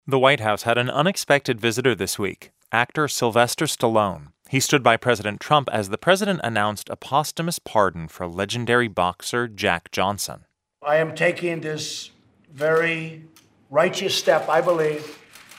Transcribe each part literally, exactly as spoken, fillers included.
The White House had an unexpected visitor this week, actor Sylvester Stallone. He stood by President Trump as the president announced a posthumous pardon for legendary boxer Jack Johnson. I am taking this very righteous step, I believe,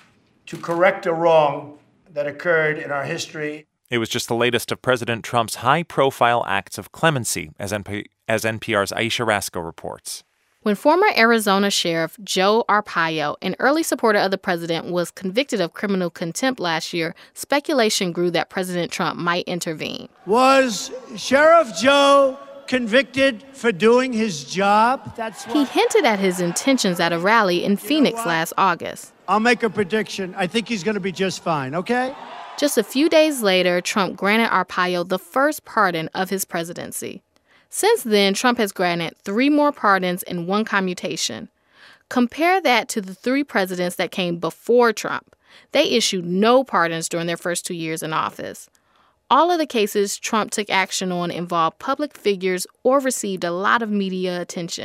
to correct a wrong that occurred in our history. It was just the latest of President Trump's high-profile acts of clemency, as N P- as N P R's Aisha Rasco reports. When former Arizona Sheriff Joe Arpaio, an early supporter of the president, was convicted of criminal contempt last year, speculation grew that President Trump might intervene. Was Sheriff Joe convicted for doing his job? That's what... He hinted at his intentions at a rally in Phoenix you know last August. I'll make a prediction. I think he's going to be just fine, okay? Just a few days later, Trump granted Arpaio the first pardon of his presidency. Since then, Trump has granted three more pardons and one commutation. Compare that to the three presidents that came before Trump. They issued no pardons during their first two years in office. All of the cases Trump took action on involved public figures or received a lot of media attention.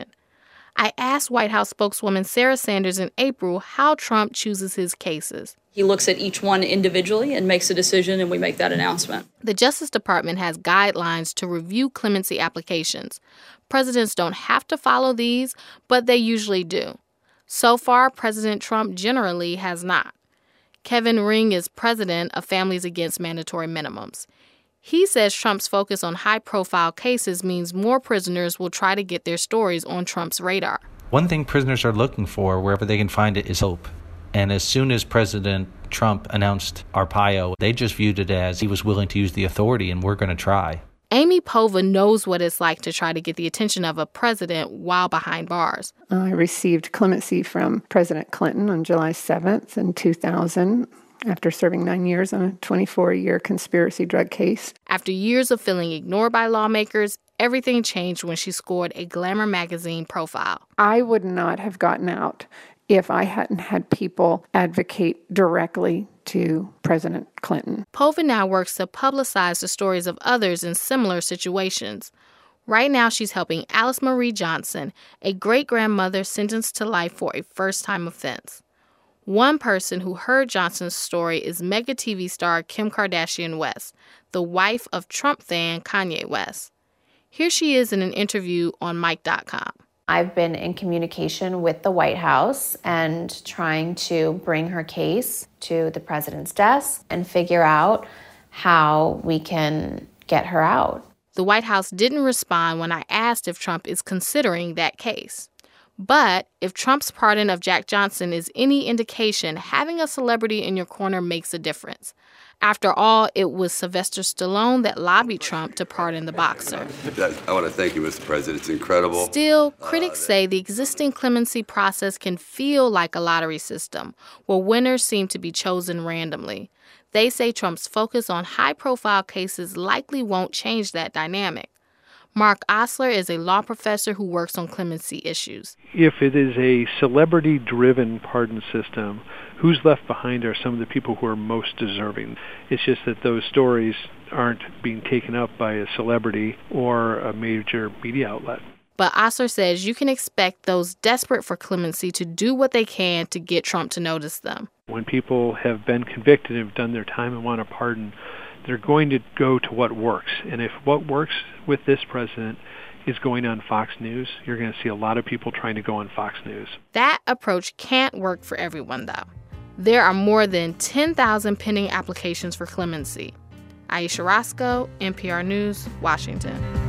I asked White House spokeswoman Sarah Sanders in April how Trump chooses his cases. He looks at each one individually and makes a decision, and we make that announcement. The Justice Department has guidelines to review clemency applications. Presidents don't have to follow these, but they usually do. So far, President Trump generally has not. Kevin Ring is president of Families Against Mandatory Minimums. He says Trump's focus on high-profile cases means more prisoners will try to get their stories on Trump's radar. One thing prisoners are looking for, wherever they can find it, is hope. And as soon as President Trump announced Arpaio, they just viewed it as he was willing to use the authority, and we're going to try. Amy Pova knows what it's like to try to get the attention of a president while behind bars. I received clemency from President Clinton on July seventh in two thousand. After serving nine years on a twenty-four-year conspiracy drug case. After years of feeling ignored by lawmakers, everything changed when she scored a Glamour magazine profile. I would not have gotten out if I hadn't had people advocate directly to President Clinton. Pova now works to publicize the stories of others in similar situations. Right now, she's helping Alice Marie Johnson, a great-grandmother sentenced to life for a first-time offense. One person who heard Johnson's story is mega T V star Kim Kardashian West, the wife of Trump fan Kanye West. Here she is in an interview on Mike dot com. I've been in communication with the White House and trying to bring her case to the president's desk and figure out how we can get her out. The White House didn't respond when I asked if Trump is considering that case. But if Trump's pardon of Jack Johnson is any indication, having a celebrity in your corner makes a difference. After all, it was Sylvester Stallone that lobbied Trump to pardon the boxer. I want to thank you, Mister President. It's incredible. Still, critics say the existing clemency process can feel like a lottery system, where winners seem to be chosen randomly. They say Trump's focus on high-profile cases likely won't change that dynamic. Mark Osler is a law professor who works on clemency issues. If it is a celebrity-driven pardon system, who's left behind are some of the people who are most deserving. It's just that those stories aren't being taken up by a celebrity or a major media outlet. But Osler says you can expect those desperate for clemency to do what they can to get Trump to notice them. When people have been convicted and have done their time and want a pardon, they're going to go to what works. And if what works with this president is going on Fox News, you're going to see a lot of people trying to go on Fox News. That approach can't work for everyone, though. There are more than ten thousand pending applications for clemency. Aisha Rasco, N P R News, Washington.